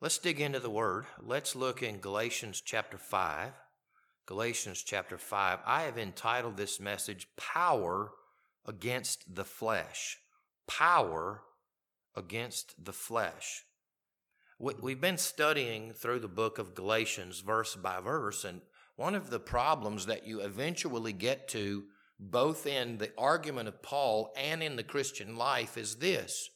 Let's dig into the Word. Let's look in Galatians chapter 5. Galatians chapter 5. I have entitled this message, Power Against the Flesh. Power Against the Flesh. We've been studying through the book of Galatians verse by verse, and one of the problems that you eventually get to, both in the argument of Paul and in the Christian life, is this.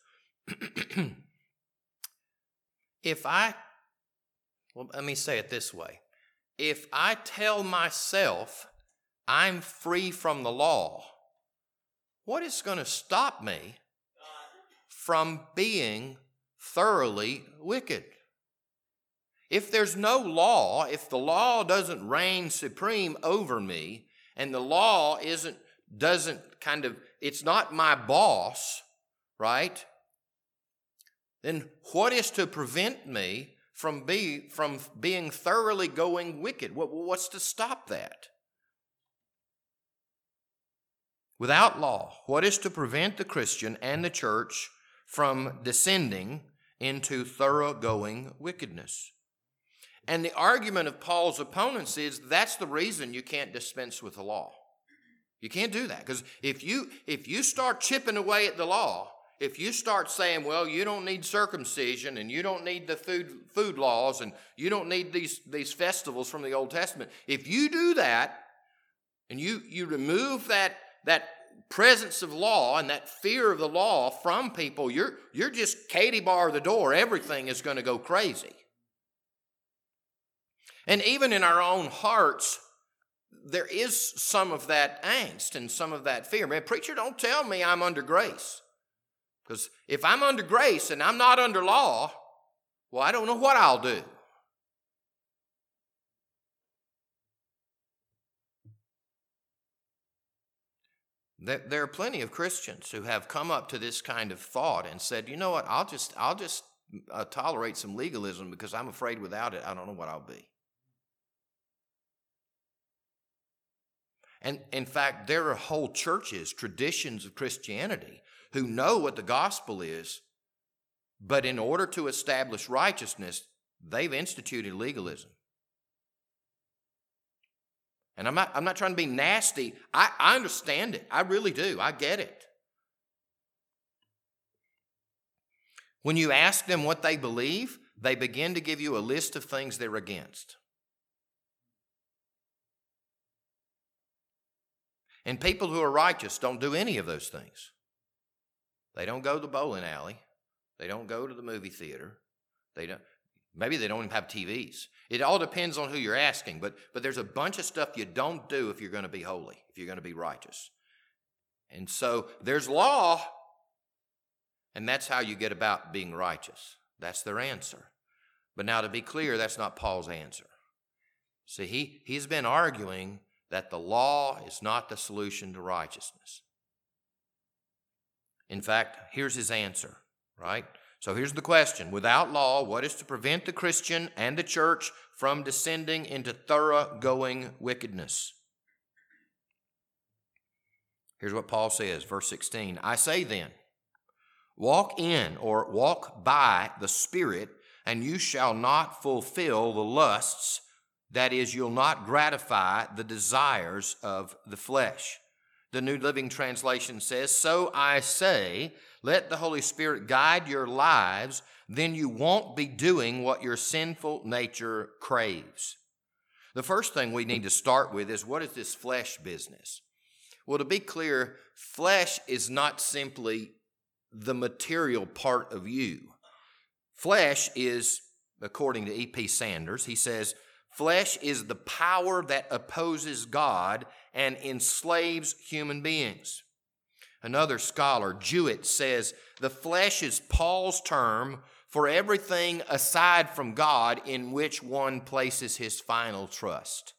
Let me say it this way. If I tell myself I'm free from the law, what is going to stop me from being thoroughly wicked? If there's no law, if the law doesn't reign supreme over me, and the law it's not my boss, right? Then what is to prevent me from being thoroughly going wicked? What's to stop that? Without law, what is to prevent the Christian and the church from descending into thoroughgoing wickedness? And the argument of Paul's opponents is that's the reason you can't dispense with the law. You can't do that, because if you start chipping away at the law, if you start saying, well, you don't need circumcision and you don't need the food laws and you don't need these festivals from the Old Testament, if you do that and you remove that presence of law and that fear of the law from people, you're just Katie bar the door. Everything is going to go crazy. And even in our own hearts, there is some of that angst and some of that fear. Man, preacher, don't tell me I'm under grace. Because if I'm under grace and I'm not under law, well, I don't know what I'll do. There are plenty of Christians who have come up to this kind of thought and said, you know what, I'll just tolerate some legalism because I'm afraid without it, I don't know what I'll be. And in fact, there are whole churches, traditions of Christianity, who know what the gospel is, but in order to establish righteousness, they've instituted legalism. And I'm not trying to be nasty. I understand it. I really do. I get it. When you ask them what they believe, they begin to give you a list of things they're against. And people who are righteous don't do any of those things. They don't go to the bowling alley. They don't go to the movie theater. Maybe they don't even have TVs. It all depends on who you're asking, but there's a bunch of stuff you don't do if you're going to be holy, if you're going to be righteous. And so there's law, and that's how you get about being righteous. That's their answer. But now to be clear, that's not Paul's answer. See, he's been arguing that the law is not the solution to righteousness. In fact, here's his answer, right? So here's the question. Without law, what is to prevent the Christian and the church from descending into thoroughgoing wickedness? Here's what Paul says, verse 16. I say then, walk in or walk by the Spirit, and you shall not fulfill the lusts, that is, you'll not gratify the desires of the flesh. The New Living Translation says, so I say, let the Holy Spirit guide your lives, then you won't be doing what your sinful nature craves. The first thing we need to start with is, what is this flesh business? Well, to be clear, flesh is not simply the material part of you. Flesh is, according to E.P. Sanders, he says, flesh is the power that opposes God and enslaves human beings. Another scholar, Jewett, says the flesh is Paul's term for everything aside from God in which one places his final trust.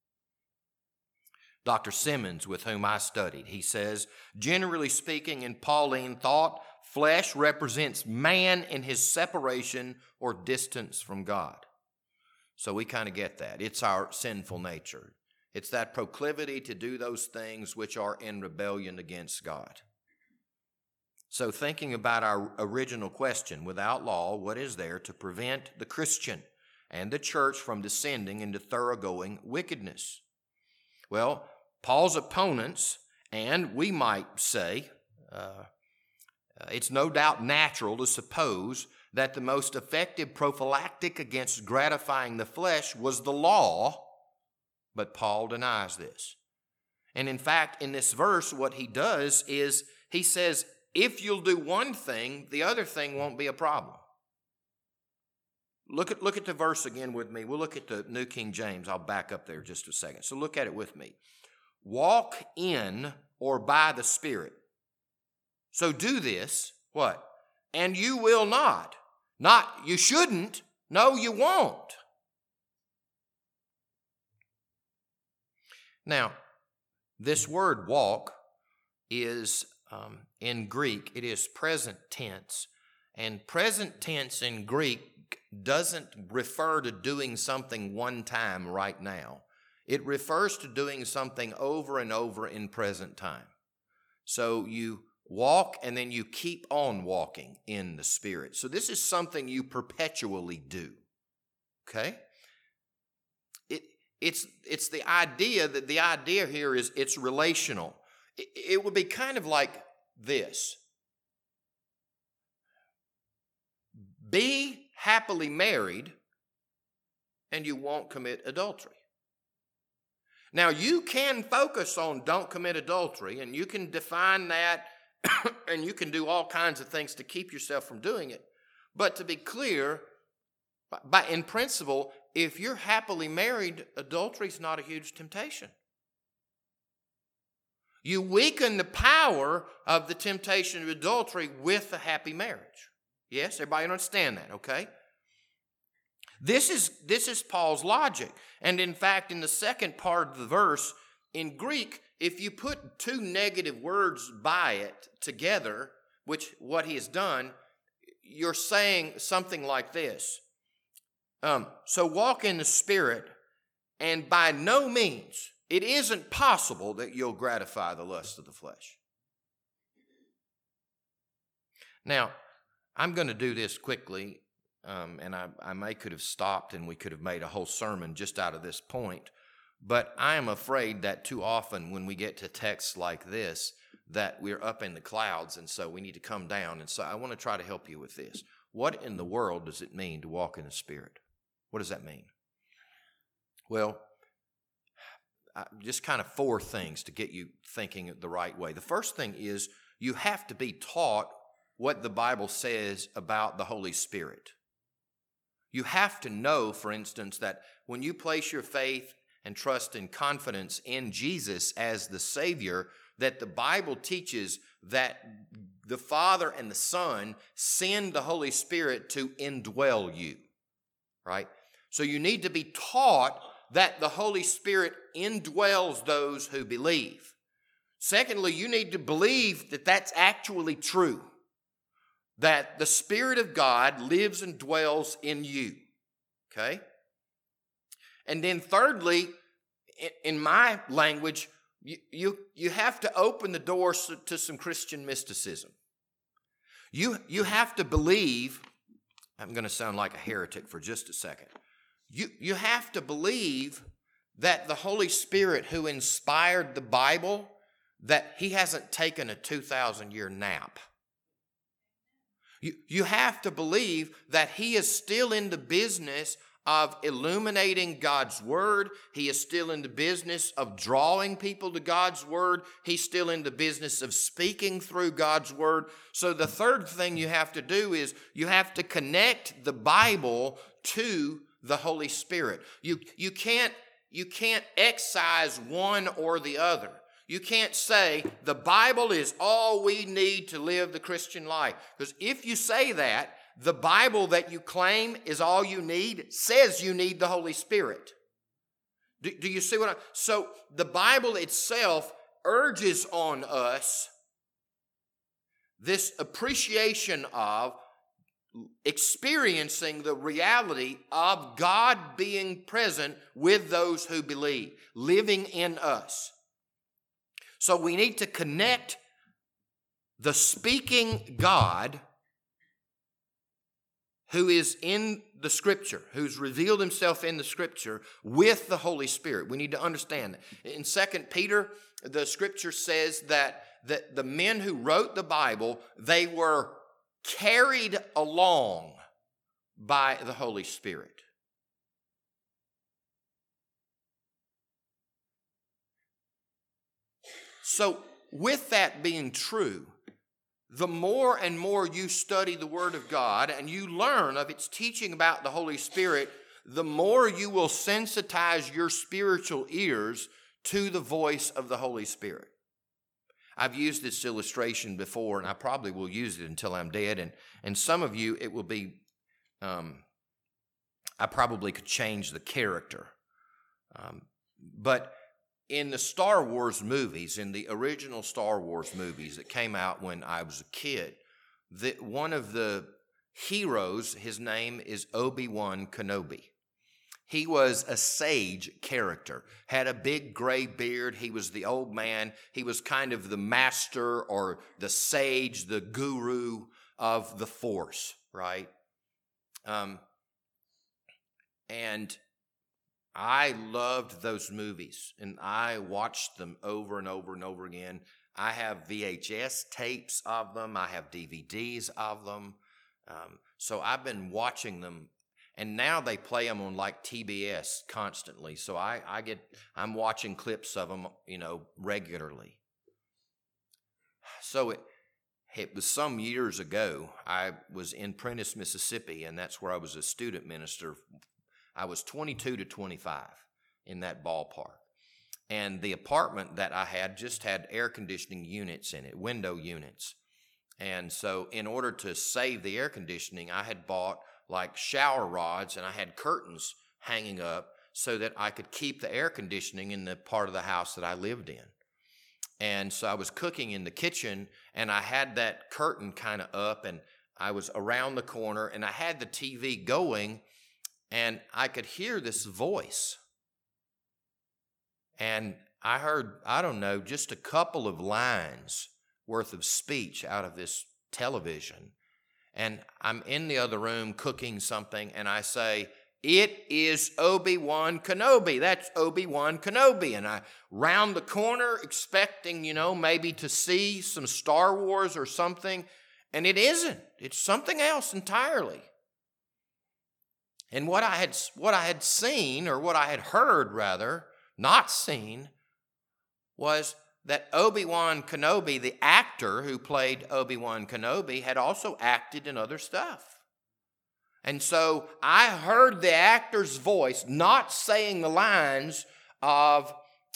Dr. Simmons, with whom I studied, he says, generally speaking, in Pauline thought, flesh represents man in his separation or distance from God. So we kind of get that. It's our sinful nature. It's that proclivity to do those things which are in rebellion against God. So thinking about our original question, without law, what is there to prevent the Christian and the church from descending into thoroughgoing wickedness? Well, Paul's opponents, and we might say, it's no doubt natural to suppose that the most effective prophylactic against gratifying the flesh was the law, but Paul denies this. And in fact, in this verse, what he does is he says, if you'll do one thing, the other thing won't be a problem. Look at the verse again with me. We'll look at the New King James. I'll back up there just a second. So look at it with me. Walk in or by the Spirit. So do this, what? And you will not. Not you shouldn't. No, you won't. Now, this word walk is in Greek, it is present tense. And present tense in Greek doesn't refer to doing something one time right now. It refers to doing something over and over in present time. So you walk and then you keep on walking in the Spirit. So this is something you perpetually do. Okay? It's the idea that the idea here is it's relational. It would be kind of like this. Be happily married and you won't commit adultery. Now, you can focus on don't commit adultery, and you can define that, and you can do all kinds of things to keep yourself from doing it. But to be clear, in principle, if you're happily married, adultery is not a huge temptation. You weaken the power of the temptation of adultery with a happy marriage. Yes, everybody understand that, okay? This is Paul's logic. And in fact, in the second part of the verse, in Greek, if you put two negative words by it together, which what he has done, you're saying something like this. So walk in the Spirit, and by no means, it isn't possible that you'll gratify the lust of the flesh. Now, I'm going to do this quickly, and I could have stopped and we could have made a whole sermon just out of this point, but I am afraid that too often when we get to texts like this, that we're up in the clouds, and so we need to come down. And so I want to try to help you with this. What in the world does it mean to walk in the Spirit? What does that mean? Well, just kind of four things to get you thinking the right way. The first thing is you have to be taught what the Bible says about the Holy Spirit. You have to know, for instance, that when you place your faith and trust and confidence in Jesus as the Savior, that the Bible teaches that the Father and the Son send the Holy Spirit to indwell you, right? So you need to be taught that the Holy Spirit indwells those who believe. Secondly, you need to believe that that's actually true, that the Spirit of God lives and dwells in you, okay? And then thirdly, in my language, you have to open the doors to some Christian mysticism. You have to believe, I'm going to sound like a heretic for just a second. You have to believe that the Holy Spirit who inspired the Bible, that he hasn't taken a 2,000-year nap. You have to believe that he is still in the business of illuminating God's Word. He is still in the business of drawing people to God's Word. He's still in the business of speaking through God's Word. So the third thing you have to do is you have to connect the Bible to the Holy Spirit. You can't excise one or the other. You can't say the Bible is all we need to live the Christian life. Because if you say that, the Bible that you claim is all you need says you need the Holy Spirit. Do you see what so the Bible itself urges on us this appreciation of experiencing the reality of God being present with those who believe, living in us. So we need to connect the speaking God who is in the Scripture, who's revealed himself in the Scripture with the Holy Spirit. We need to understand that. In 2 Peter, the Scripture says that the men who wrote the Bible, they were carried along by the Holy Spirit. So, with that being true, the more and more you study the Word of God and you learn of its teaching about the Holy Spirit, the more you will sensitize your spiritual ears to the voice of the Holy Spirit. I've used this illustration before, and I probably will use it until I'm dead. And some of you, it will be, I probably could change the character. But in the Star Wars movies, in the original Star Wars movies that came out when I was a kid, one of the heroes, his name is Obi-Wan Kenobi. He was a sage character, had a big gray beard. He was the old man. He was kind of the master or the sage, the guru of the Force, right? And I loved those movies, and I watched them over and over and over again. I have VHS tapes of them. I have DVDs of them. So I've been watching them, and now they play them on like TBS constantly. So I'm watching clips of them, regularly. So it was some years ago. I was in Prentiss, Mississippi, and that's where I was a student minister. I was 22 to 25 in that ballpark. And the apartment that I had just had air conditioning units in it, window units. And so in order to save the air conditioning, I had bought like shower rods, and I had curtains hanging up so that I could keep the air conditioning in the part of the house that I lived in. And so I was cooking in the kitchen, and I had that curtain kind of up, and I was around the corner, and I had the TV going, and I could hear this voice. And I heard, I don't know, just a couple of lines worth of speech out of this television. And I'm in the other room cooking something, and I say, "It is Obi-Wan Kenobi. That's Obi-Wan Kenobi." And I round the corner expecting, maybe to see some Star Wars or something. And it isn't. It's something else entirely. And what I had seen, or what I had heard rather, not seen, was that Obi-Wan Kenobi, the actor who played Obi-Wan Kenobi, had also acted in other stuff. And so I heard the actor's voice, not saying the lines of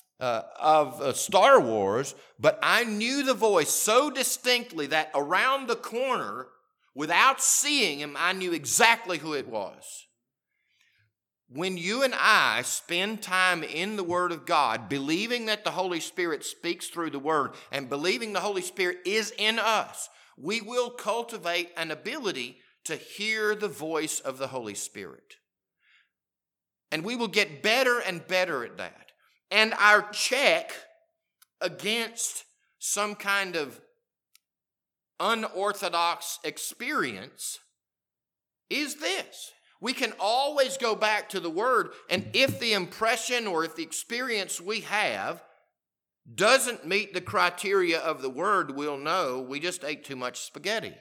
Star Wars, but I knew the voice so distinctly that around the corner, without seeing him, I knew exactly who it was. When you and I spend time in the Word of God, believing that the Holy Spirit speaks through the Word and believing the Holy Spirit is in us, we will cultivate an ability to hear the voice of the Holy Spirit. And we will get better and better at that. And our check against some kind of unorthodox experience is this. We can always go back to the Word, and if the impression or if the experience we have doesn't meet the criteria of the Word, we'll know we just ate too much spaghetti.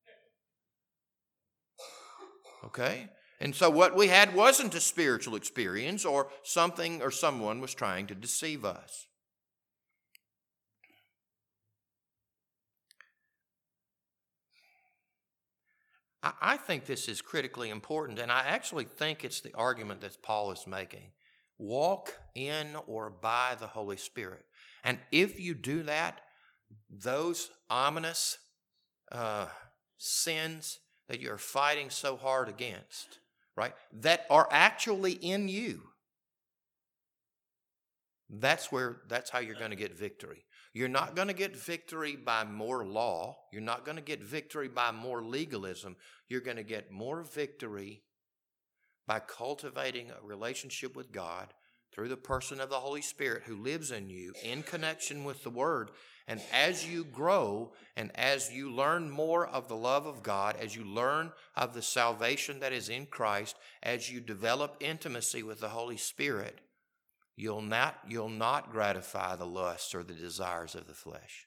Okay? And so what we had wasn't a spiritual experience, or something or someone was trying to deceive us. I think this is critically important, and I actually think it's the argument that Paul is making. Walk in or by the Holy Spirit. And if you do that, those ominous sins that you're fighting so hard against, right, that are actually in you, that's how you're going to get victory. You're not going to get victory by more law. You're not going to get victory by more legalism. You're going to get more victory by cultivating a relationship with God through the person of the Holy Spirit who lives in you in connection with the Word. And as you grow and as you learn more of the love of God, as you learn of the salvation that is in Christ, as you develop intimacy with the Holy Spirit, you'll not gratify the lusts or the desires of the flesh.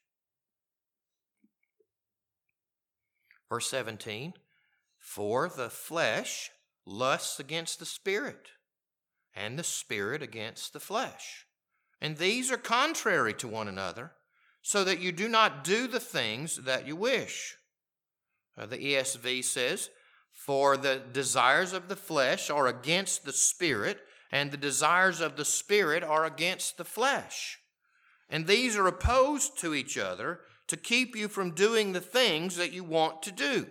Verse 17, for the flesh lusts against the Spirit, and the Spirit against the flesh. And these are contrary to one another, so that you do not do the things that you wish. The ESV says, for the desires of the flesh are against the Spirit, and the desires of the Spirit are against the flesh. And these are opposed to each other to keep you from doing the things that you want to do.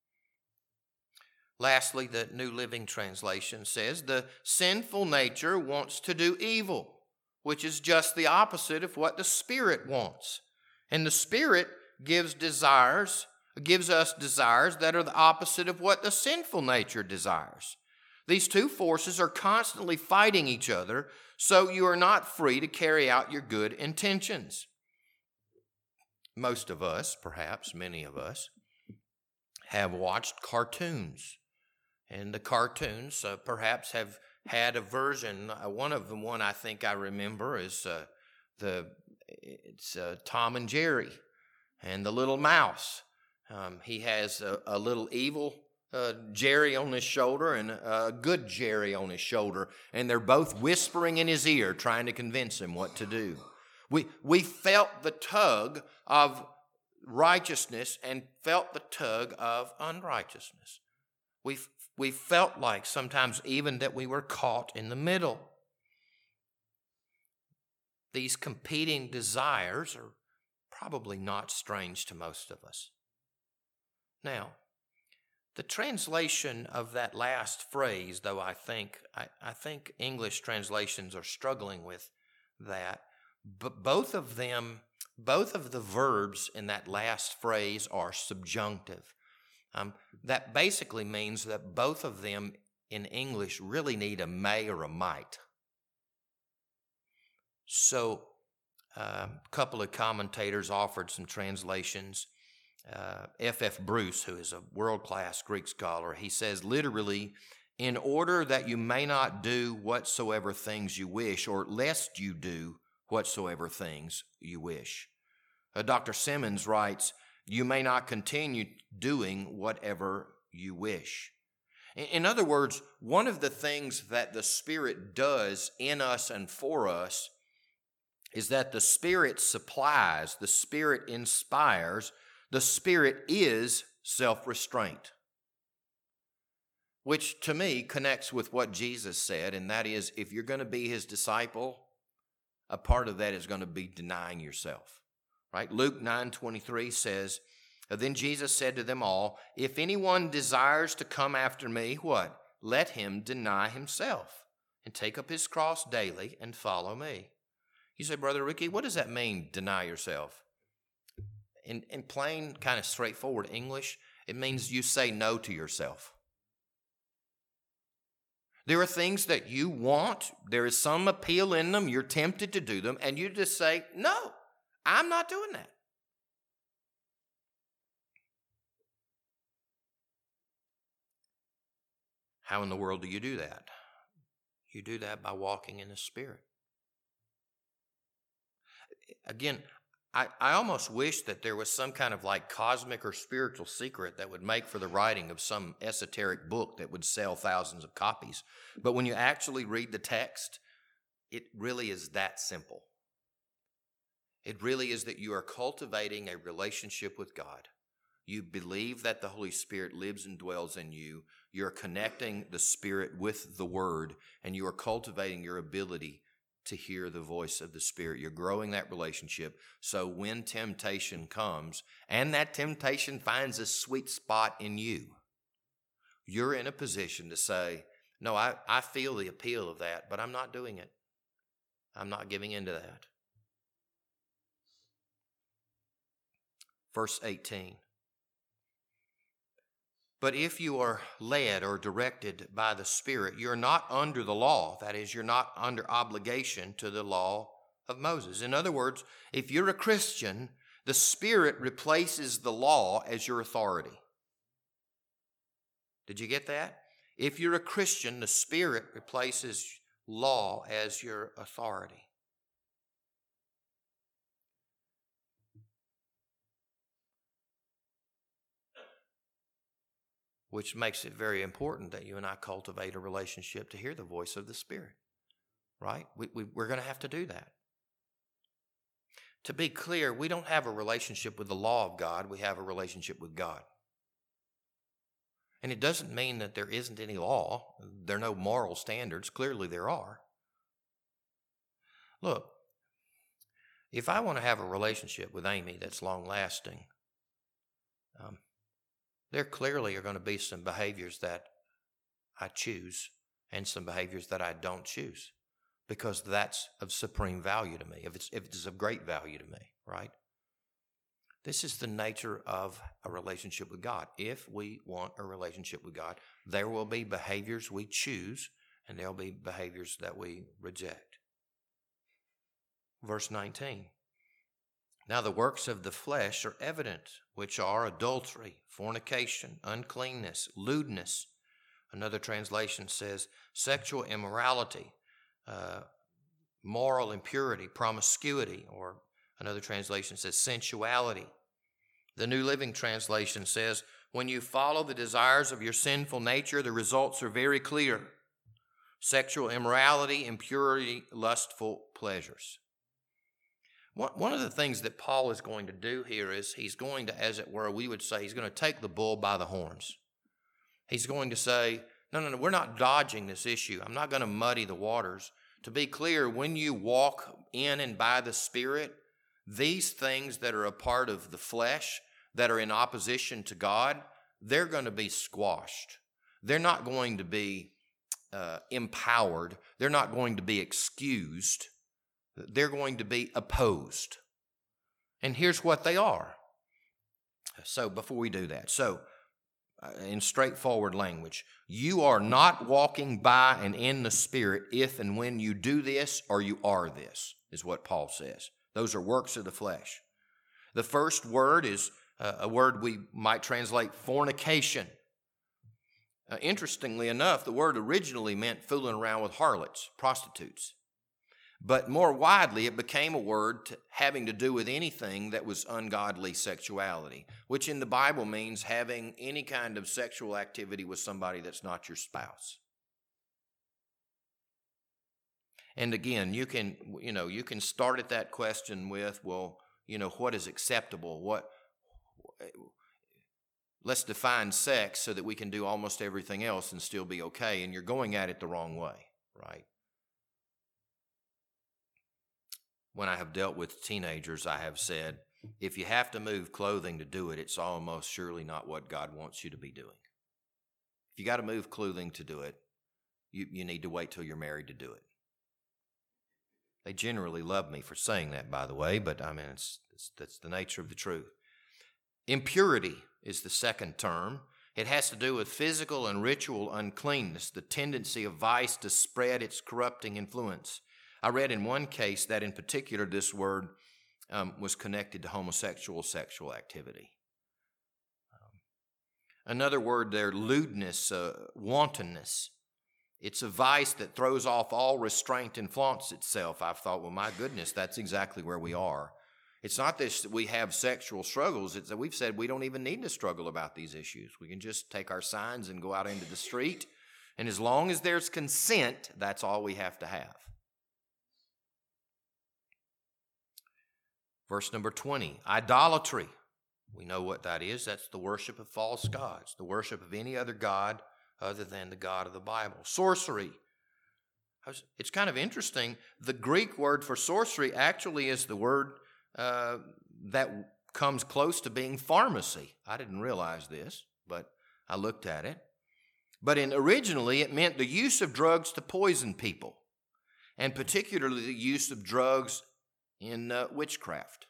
Lastly, the New Living Translation says, the sinful nature wants to do evil, which is just the opposite of what the Spirit wants. And the Spirit gives us desires that are the opposite of what the sinful nature desires. These two forces are constantly fighting each other, so you are not free to carry out your good intentions. Most of us, perhaps many of us, have watched cartoons. And the cartoons perhaps have had a version. One of them, one I think I remember, is Tom and Jerry and the little mouse. He has a little evil Jerry on his shoulder and a good Jerry on his shoulder, and they're both whispering in his ear, trying to convince him what to do. We felt the tug of righteousness and felt the tug of unrighteousness. We felt like sometimes even that we were caught in the middle. These competing desires are probably not strange to most of us. Now, the translation of that last phrase, though I think English translations are struggling with that, but both of the verbs in that last phrase are subjunctive. That basically means that both of them in English really need a may or a might. So a couple of commentators offered some translations. F.F. Bruce, who is a world-class Greek scholar, he says literally, in order that you may not do whatsoever things you wish, or lest you do whatsoever things you wish. Dr. Simmons writes, you may not continue doing whatever you wish. In other words, one of the things that the Spirit does in us and for us is that the Spirit supplies, the Spirit inspires, the Spirit is self-restraint, which to me connects with what Jesus said, and that is, if you're going to be His disciple, a part of that is going to be denying yourself, right? Luke 9:23 says, then Jesus said to them all, if anyone desires to come after me, what? Let him deny himself and take up his cross daily and follow me. You say, Brother Ricky, what does that mean, deny yourself? In plain, kind of straightforward English, it means you say no to yourself. There are things that you want, there is some appeal in them, you're tempted to do them, and you just say, no, I'm not doing that. How in the world do you do that? You do that by walking in the Spirit. Again, I almost wish that there was some kind of like cosmic or spiritual secret that would make for the writing of some esoteric book that would sell thousands of copies. But when you actually read the text, it really is that simple. It really is that you are cultivating a relationship with God. You believe that the Holy Spirit lives and dwells in you. You're connecting the Spirit with the Word, and you are cultivating your ability to hear the voice of the Spirit. You're growing that relationship, so when temptation comes, and that temptation finds a sweet spot in you, you're in a position to say, no, I feel the appeal of that, but I'm not doing it. I'm not giving in to that. Verse 18. But if you are led or directed by the Spirit, you're not under the law. That is, you're not under obligation to the law of Moses. In other words, if you're a Christian, the Spirit replaces the law as your authority. Did you get that? If you're a Christian, the Spirit replaces law as your authority. Which makes it very important that you and I cultivate a relationship to hear the voice of the Spirit, right? We're going to have to do that. To be clear, we don't have a relationship with the law of God. We have a relationship with God. And it doesn't mean that there isn't any law. There are no moral standards. Clearly there are. Look, if I want to have a relationship with Amy that's long-lasting, there clearly are going to be some behaviors that I choose and some behaviors that I don't choose, because that's of supreme value to me, if it's of great value to me, right? This is the nature of a relationship with God. If we want a relationship with God, there will be behaviors we choose and there will be behaviors that we reject. Verse 19. Now the works of the flesh are evident, which are adultery, fornication, uncleanness, lewdness. Another translation says sexual immorality, moral impurity, promiscuity, or another translation says sensuality. The New Living Translation says, when you follow the desires of your sinful nature, the results are very clear. Sexual immorality, impurity, lustful pleasures. One of the things that Paul is going to do here is he's going to, as it were, we would say, he's going to take the bull by the horns. He's going to say, no, we're not dodging this issue. I'm not going to muddy the waters. To be clear, when you walk in and by the Spirit, these things that are a part of the flesh, that are in opposition to God, they're going to be squashed. They're not going to be empowered. They're not going to be excused. They're going to be opposed. And here's what they are. So before we do that, in straightforward language, you are not walking by and in the Spirit if and when you do this or you are this, is what Paul says. Those are works of the flesh. The first word is a word we might translate fornication. Interestingly enough, the word originally meant fooling around with harlots, prostitutes. But more widely, it became a word having to do with anything that was ungodly sexuality, which in the Bible means having any kind of sexual activity with somebody that's not your spouse. And again, you can start at that question with, well, what is acceptable? Let's define sex so that we can do almost everything else and still be okay. And you're going at it the wrong way, right? When I have dealt with teenagers, I have said, if you have to move clothing to do it, it's almost surely not what God wants you to be doing. If you got to move clothing to do it, you need to wait till you're married to do it. They generally love me for saying that, by the way, but I mean, that's the nature of the truth. Impurity is the second term. It has to do with physical and ritual uncleanness, the tendency of vice to spread its corrupting influence. I read in one case that in particular this word was connected to homosexual sexual activity. Another word there, lewdness, wantonness. It's a vice that throws off all restraint and flaunts itself. I've thought, well, my goodness, that's exactly where we are. It's not this that we have sexual struggles. It's that we've said we don't even need to struggle about these issues. We can just take our signs and go out into the street. And as long as there's consent, that's all we have to have. Verse number 20, idolatry. We know what that is. That's the worship of false gods, the worship of any other god other than the God of the Bible. Sorcery. It's kind of interesting. The Greek word for sorcery actually is the word that comes close to being pharmacy. I didn't realize this, but I looked at it. But originally it meant the use of drugs to poison people, and particularly the use of drugs in witchcraft.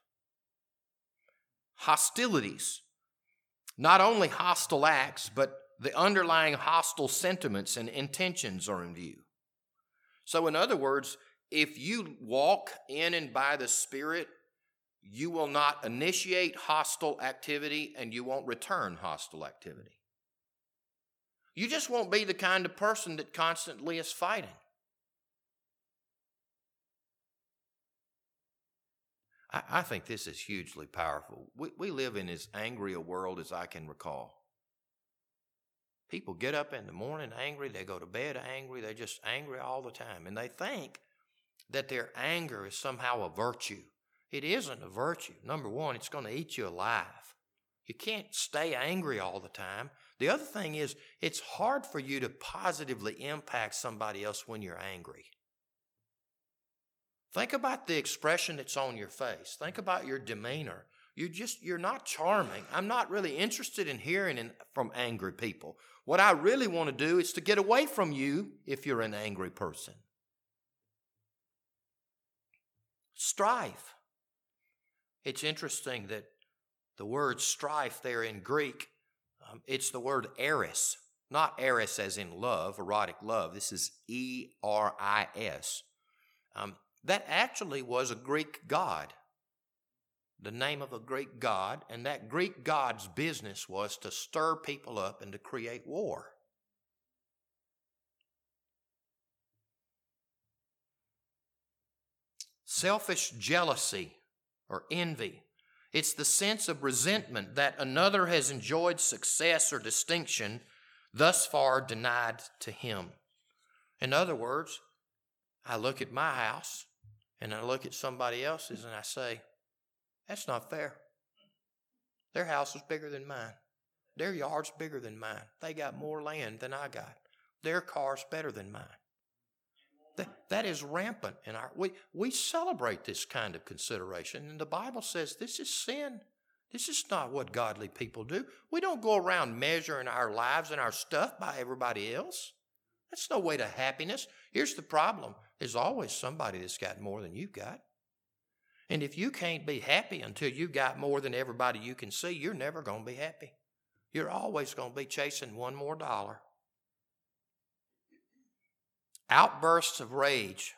Hostilities. Not only hostile acts, but the underlying hostile sentiments and intentions are in view. So in other words, if you walk in and by the Spirit, you will not initiate hostile activity and you won't return hostile activity. You just won't be the kind of person that constantly is fighting. I think this is hugely powerful. We live in as angry a world as I can recall. People get up in the morning angry, they go to bed angry, they're just angry all the time. And they think that their anger is somehow a virtue. It isn't a virtue. Number one, it's going to eat you alive. You can't stay angry all the time. The other thing is, it's hard for you to positively impact somebody else when you're angry. Think about the expression that's on your face. Think about your demeanor. You're not charming. I'm not really interested in hearing from angry people. What I really want to do is to get away from you if you're an angry person. Strife. It's interesting that the word strife there in Greek, it's the word eris, not eris as in love, erotic love. This is E-R-I-S. That actually was a Greek god, the name of a Greek god, and that Greek god's business was to stir people up and to create war. Selfish jealousy or envy. It's the sense of resentment that another has enjoyed success or distinction thus far denied to him. In other words, I look at my house and I look at somebody else's and I say, that's not fair. Their house is bigger than mine. Their yard's bigger than mine. They got more land than I got. Their car's better than mine. That is rampant in we celebrate this kind of consideration, and the Bible says this is sin. This is not what godly people do. We don't go around measuring our lives and our stuff by everybody else. That's no way to happiness. Here's the problem. There's always somebody that's got more than you've got. And if you can't be happy until you got more than everybody you can see, you're never going to be happy. You're always going to be chasing one more dollar. Outbursts of rage.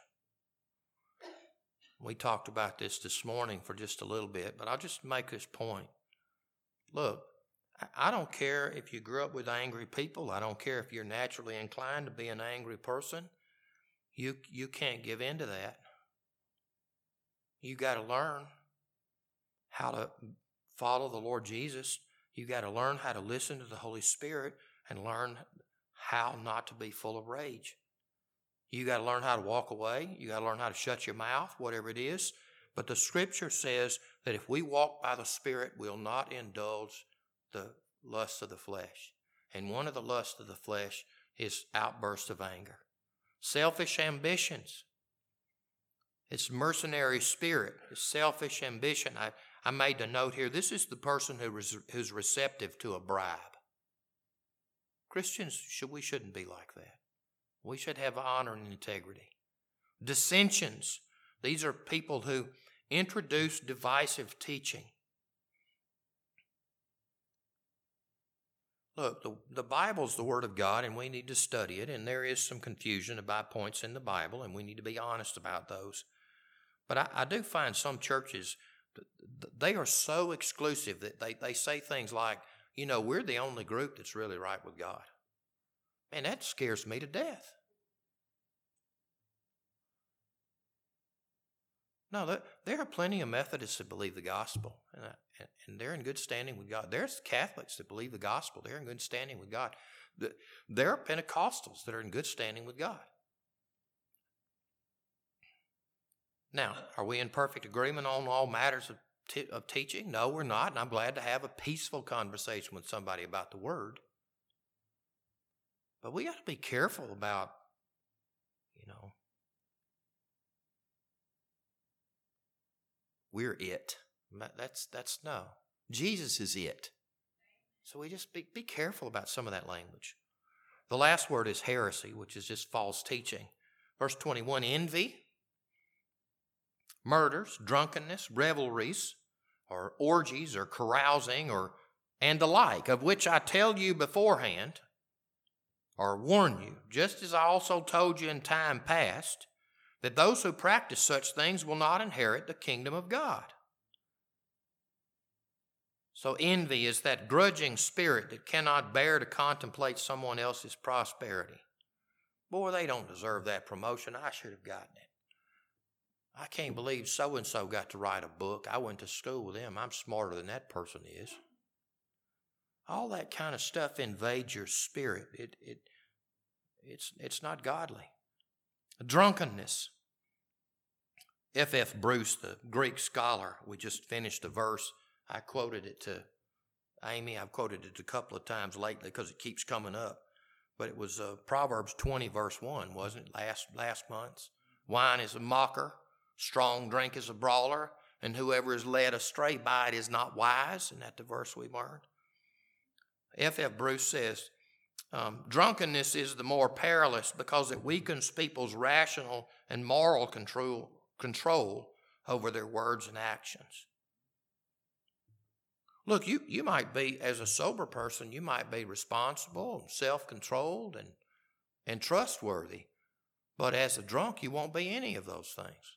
We talked about this morning for just a little bit, but I'll just make this point. Look, I don't care if you grew up with angry people. I don't care if you're naturally inclined to be an angry person. You can't give in to that. You got to learn how to follow the Lord Jesus. You got to learn how to listen to the Holy Spirit and learn how not to be full of rage. You got to learn how to walk away. You got to learn how to shut your mouth, whatever it is. But the Scripture says that if we walk by the Spirit, we'll not indulge the lusts of the flesh. And one of the lusts of the flesh is outbursts of anger. Selfish ambitions. It's mercenary spirit. It's selfish ambition. I made the note here. This is the person who's receptive to a bribe. Christians, we shouldn't be like that. We should have honor and integrity. Dissensions. These are people who introduce divisive teaching. Look, the Bible's the Word of God, and we need to study it, and there is some confusion about points in the Bible, and we need to be honest about those. But I do find some churches, they are so exclusive that they say things like, we're the only group that's really right with God. Man, that scares me to death. No, there are plenty of Methodists that believe the gospel, and they're in good standing with God. There's Catholics that believe the gospel. They're in good standing with God. There are Pentecostals that are in good standing with God. Now, are we in perfect agreement on all matters of teaching? No, we're not, and I'm glad to have a peaceful conversation with somebody about the Word. But we got to be careful about, we're it. That's no. Jesus is it. So we just be careful about some of that language. The last word is heresy, which is just false teaching. Verse 21, envy, murders, drunkenness, revelries, or orgies, or carousing, and the like, of which I tell you beforehand, or warn you, just as I also told you in time past, that those who practice such things will not inherit the kingdom of God. So envy is that grudging spirit that cannot bear to contemplate someone else's prosperity. Boy, they don't deserve that promotion. I should have gotten it. I can't believe so-and-so got to write a book. I went to school with them. I'm smarter than that person is. All that kind of stuff invades your spirit. It's not godly. Drunkenness. F.F. Bruce, the Greek scholar, we just finished a verse. I quoted it to Amy. I've quoted it a couple of times lately because it keeps coming up. But it was Proverbs 20, verse 1, wasn't it, last month? Wine is a mocker, strong drink is a brawler, and whoever is led astray by it is not wise. Isn't that the verse we learned? F.F. Bruce says, drunkenness is the more perilous because it weakens people's rational and moral control over their words and actions. Look, you might be, as a sober person, you might be responsible and self-controlled and trustworthy. But as a drunk, you won't be any of those things.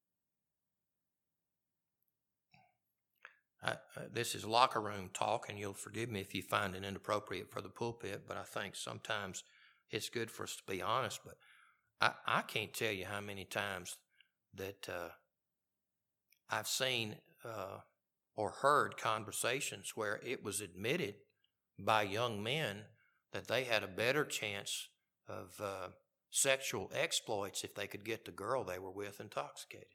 This is locker room talk, and you'll forgive me if you find it inappropriate for the pulpit, but I think sometimes it's good for us to be honest. But I can't tell you how many times that I've seen or heard conversations where it was admitted by young men that they had a better chance of sexual exploits if they could get the girl they were with intoxicated.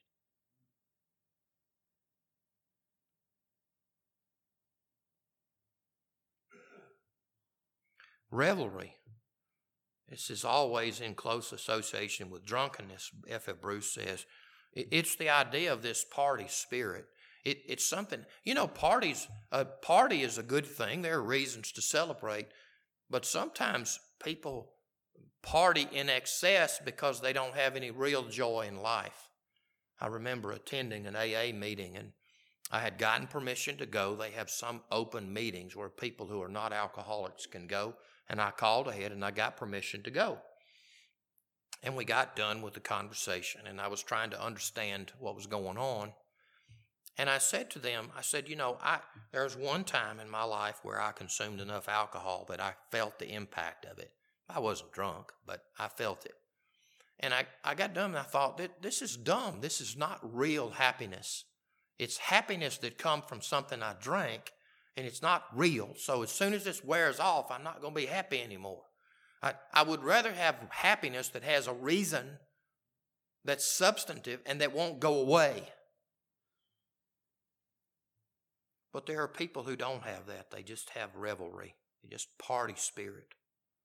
Revelry. This is always in close association with drunkenness, F.F. Bruce says. It's the idea of this party spirit. It's something, a party is a good thing. There are reasons to celebrate, but sometimes people party in excess because they don't have any real joy in life. I remember attending an AA meeting, and I had gotten permission to go. They have some open meetings where people who are not alcoholics can go, and I called ahead and I got permission to go. And we got done with the conversation, and I was trying to understand what was going on. And I said to them, there was one time in my life where I consumed enough alcohol that I felt the impact of it. I wasn't drunk, but I felt it. And I got done and I thought, this is dumb. This is not real happiness. It's happiness that comes from something I drank, and it's not real. So as soon as this wears off, I'm not going to be happy anymore. I would rather have happiness that has a reason that's substantive and that won't go away. But there are people who don't have that. They just have revelry. They just party spirit.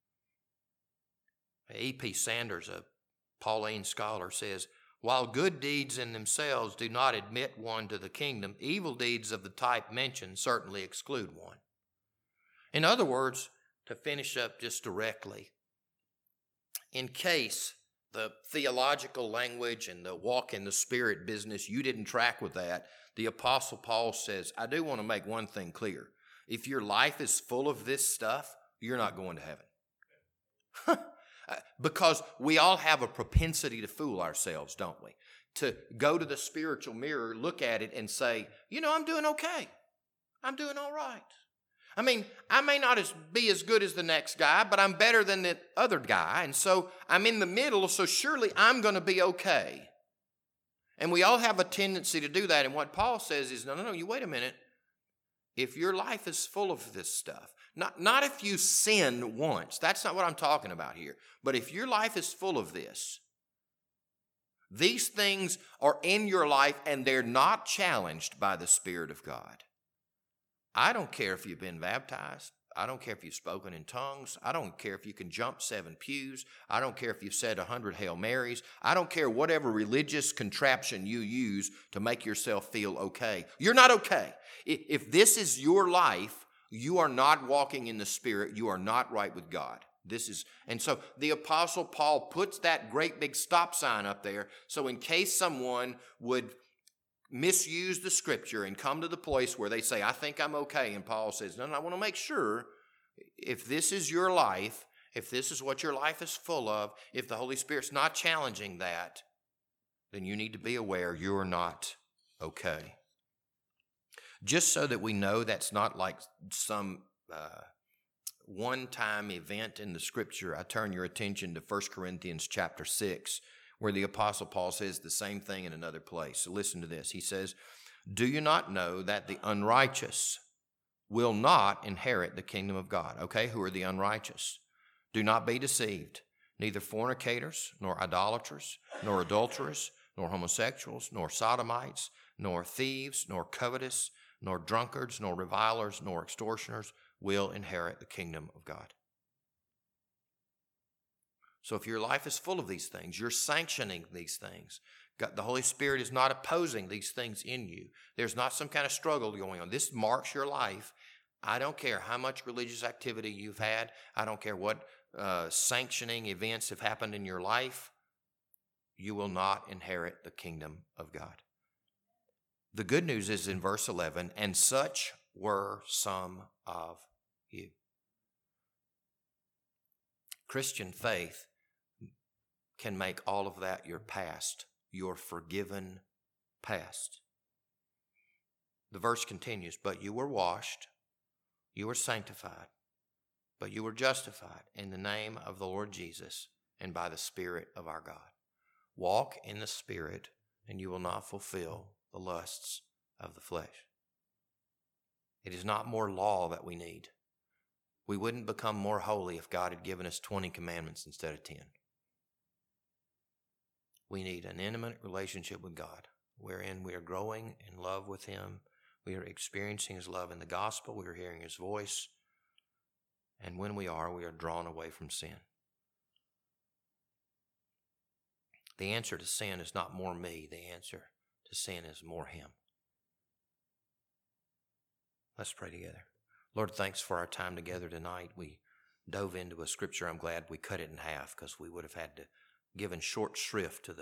E.P. Sanders, a Pauline scholar, says, while good deeds in themselves do not admit one to the kingdom, evil deeds of the type mentioned certainly exclude one. In other words, to finish up just directly, in case the theological language and the walk in the spirit business, you didn't track with that, the Apostle Paul says, I do want to make one thing clear. If your life is full of this stuff, you're not going to heaven. Because we all have a propensity to fool ourselves, don't we? To go to the spiritual mirror, look at it and say, I'm doing okay. I'm doing all right. I mean, I may not be as good as the next guy, but I'm better than the other guy. And so I'm in the middle, so surely I'm going to be okay. And we all have a tendency to do that. And what Paul says is, no, you wait a minute. If your life is full of this stuff, not if you sin once. That's not what I'm talking about here. But if your life is full of this, these things are in your life and they're not challenged by the Spirit of God. I don't care if you've been baptized. I don't care if you've spoken in tongues. I don't care if you can jump 7 pews. I don't care if you've said 100 Hail Marys. I don't care whatever religious contraption you use to make yourself feel okay. You're not okay. If this is your life, you are not walking in the Spirit. You are not right with God. And so the Apostle Paul puts that great big stop sign up there. So in case someone would misuse the scripture and come to the place where they say, I think I'm okay. And Paul says, no, I want to make sure if this is your life, if this is what your life is full of, if the Holy Spirit's not challenging that, then you need to be aware you're not okay. Just so that we know that's not like some one-time event in the Scripture, I turn your attention to 1 Corinthians chapter 6, where the Apostle Paul says the same thing in another place. So listen to this. He says, "Do you not know that the unrighteous will not inherit the kingdom of God?" Okay, who are the unrighteous? "Do not be deceived. Neither fornicators, nor idolaters, nor adulterers, nor homosexuals, nor sodomites, nor thieves, nor covetous, nor drunkards, nor revilers, nor extortioners will inherit the kingdom of God." So if your life is full of these things, you're sanctioning these things. God, the Holy Spirit is not opposing these things in you. There's not some kind of struggle going on. This marks your life. I don't care how much religious activity you've had. I don't care what sanctioning events have happened in your life. You will not inherit the kingdom of God. The good news is in verse 11, "And such were some of you." Christian faith can make all of that your past, your forgiven past. The verse continues, "But you were washed, you were sanctified, but you were justified in the name of the Lord Jesus and by the Spirit of our God." Walk in the Spirit, and you will not fulfill the lusts of the flesh. It is not more law that we need. We wouldn't become more holy if God had given us 20 commandments instead of 10. We need an intimate relationship with God, wherein we are growing in love with Him. We are experiencing His love in the gospel. We are hearing His voice. And when we are drawn away from sin. The answer to sin is not more me. The answer to sin is more Him. Let's pray together. Lord, thanks for our time together tonight. We dove into a scripture. I'm glad we cut it in half, because we would have had to given short shrift to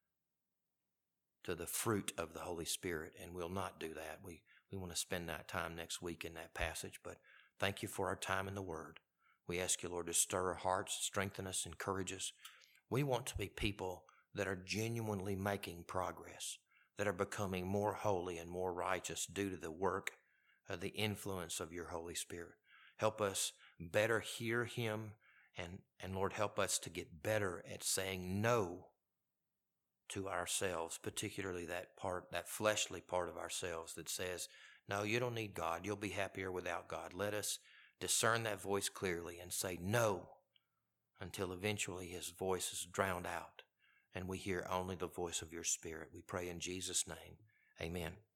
the fruit of the Holy Spirit, and we'll not do that. We want to spend that time next week in that passage, but thank you for our time in the Word. We ask you, Lord, to stir our hearts, strengthen us, encourage us. We want to be people that are genuinely making progress, that are becoming more holy and more righteous due to the work of the influence of your Holy Spirit. Help us better hear Him, and Lord, help us to get better at saying no to ourselves, particularly that fleshly part of ourselves that says, "No, you don't need God. You'll be happier without God." Let us discern that voice clearly and say no until eventually His voice is drowned out and we hear only the voice of your Spirit. We pray in Jesus' name. Amen.